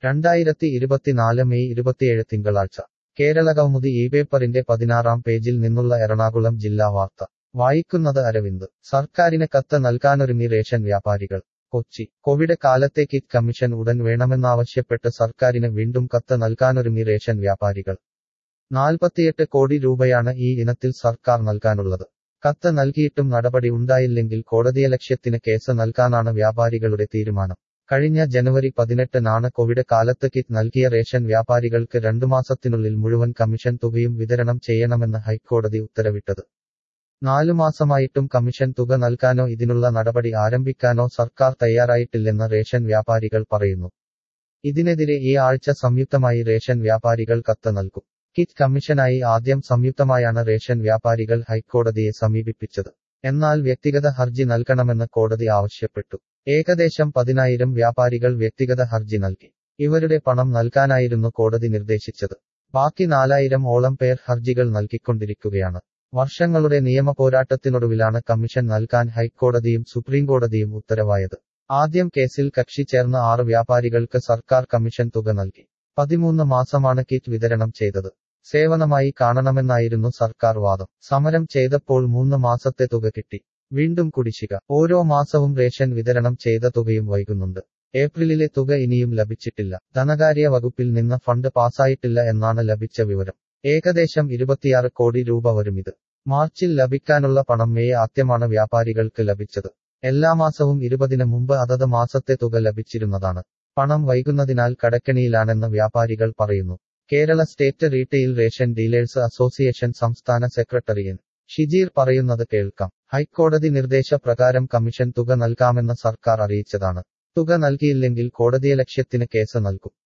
2024 May 27 തിങ്കളാഴ്ച കേരളകൗമുദി ഈ പേപ്പറിന്റെ 16-ാം പേജിൽ നിന്നുള്ള എറണാകുളം ജില്ലാ വാർത്ത വായിക്കുന്നത് അരവിന്ദ് സർക്കാരിന് കത്ത് നൽകാനൊരുങ്ങി റേഷൻ വ്യാപാരികൾ കൊച്ചി കോവിഡ് കാലത്തെ കിറ്റ് കമ്മീഷൻ ഉടൻ വേണമെന്നാവശ്യപ്പെട്ട് സർക്കാരിന് വീണ്ടും കത്ത് നൽകാനൊരുങ്ങി റേഷൻ വ്യാപാരികൾ 48 കോടി രൂപയാണ് ഈ ഇനത്തിൽ സർക്കാർ നൽകാനുള്ളത് കത്ത് നൽകിയിട്ടും നടപടി ഉണ്ടായില്ലെങ്കിൽ കോടതിയലക്ഷ്യത്തിന് കേസ് നൽകാനാണ് വ്യാപാരികളുടെ തീരുമാനം കഴിഞ്ഞ ജനുവരി 18-നാണ് കോവിഡ് കാലത്ത് കിറ്റ് നൽകിയ റേഷൻ വ്യാപാരികൾക്ക് 2 മാസത്തിനുള്ളിൽ മുഴുവൻ കമ്മീഷൻ തുകയും വിതരണം ചെയ്യണമെന്ന് ഹൈക്കോടതി ഉത്തരവിട്ടത് 4 മാസമായിട്ടും കമ്മീഷൻ തുക നൽകാനോ ഇതിനുള്ള നടപടി ആരംഭിക്കാനോ സർക്കാർ തയ്യാറായിട്ടില്ലെന്ന് റേഷൻ വ്യാപാരികൾ പറയുന്നു ഇതിനെതിരെ ഈ ആഴ്ച സംയുക്തമായി റേഷൻ വ്യാപാരികൾ കത്ത് നൽകും കിറ്റ് കമ്മീഷനായി ആദ്യം സംയുക്തമായാണ് റേഷൻ വ്യാപാരികൾ ഹൈക്കോടതിയെ സമീപിപ്പിച്ചത് എന്നാൽ വ്യക്തിഗത ഹർജി നൽകണമെന്ന് കോടതി ആവശ്യപ്പെട്ടു ഏകദേശം 10,000 വ്യാപാരികൾ വ്യക്തിഗത ഹർജി നൽകി ഇവരുടെ പണം നൽകാനായിരുന്നു കോടതി നിർദ്ദേശിച്ചത് ബാക്കി 4,000-ഓളം പേർ ഹർജികൾ നൽകിക്കൊണ്ടിരിക്കുകയാണ് വർഷങ്ങളുടെ നിയമ പോരാട്ടത്തിനൊടുവിലാണ് കമ്മീഷൻ നൽകാൻ ഹൈക്കോടതിയും സുപ്രീംകോടതിയും ഉത്തരവായത് ആദ്യം കേസിൽ കക്ഷി ചേർന്ന 6 വ്യാപാരികൾക്ക് സർക്കാർ കമ്മീഷൻ തുക നൽകി 13 മാസമാണ് കിറ്റ് വിതരണം ചെയ്തത് സേവനമായി കാണണമെന്നായിരുന്നു സർക്കാർ വാദം സമരം ചെയ്തപ്പോൾ 3 മാസത്തെ തുക കിട്ടി വീണ്ടും കുടിശ്ശിക ഓരോ മാസവും റേഷൻ വിതരണം ചെയ്ത തുകയും വൈകുന്നുണ്ട് ഏപ്രിലിലെ തുക ഇനിയും ലഭിച്ചിട്ടില്ല ധനകാര്യ വകുപ്പിൽ നിന്ന് ഫണ്ട് പാസായിട്ടില്ല എന്നാണ് ലഭിച്ച വിവരം ഏകദേശം 26 കോടി രൂപ വരുമിത് മാർച്ചിൽ ലഭിക്കാനുള്ള പണം മെയ് ആദ്യമാണ് വ്യാപാരികൾക്ക് ലഭിച്ചത് എല്ലാ മാസവും 20-ന് മുമ്പ് അതത് മാസത്തെ തുക ലഭിച്ചിരുന്നതാണ് പണം വൈകുന്നതിനാൽ കടക്കെണിയിലാണെന്ന് വ്യാപാരികൾ പറയുന്നു Kerala state retail ration dealers association സംസ്ഥാന സെക്രട്ടറി എൻ ഷിജീർ പറയുന്നത് കേൾക്കാം ഹൈക്കോടതി നിർദ്ദേശപ്രകാരം കമ്മീഷൻ തുക നൽകാമെന്ന് സർക്കാർ അറിയിച്ചതാണ് തുക നൽകിയില്ലെങ്കിൽ കോടതിയലക്ഷ്യത്തിന് കേസ് നൽകും